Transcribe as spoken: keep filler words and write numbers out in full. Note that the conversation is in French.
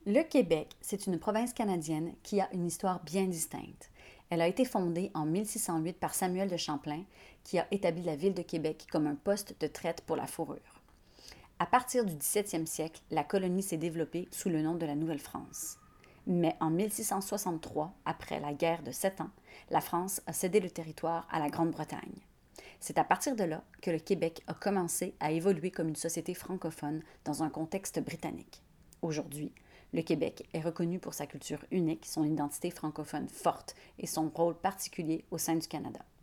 Le Québec, c'est une province canadienne qui a une histoire bien distincte. Elle a été fondée en mille six cent huit par Samuel de Champlain, qui a établi la ville de Québec comme un poste de traite pour la fourrure. À partir du dix-septième siècle, la colonie s'est développée sous le nom de la Nouvelle-France. Mais en mille six cent soixante-trois, après la guerre de Sept Ans, la France a cédé le territoire à la Grande-Bretagne. C'est à partir de là que le Québec a commencé à évoluer comme une société francophone dans un contexte britannique. Aujourd'hui, le Québec est reconnu pour sa culture unique, son identité francophone forte et son rôle particulier au sein du Canada.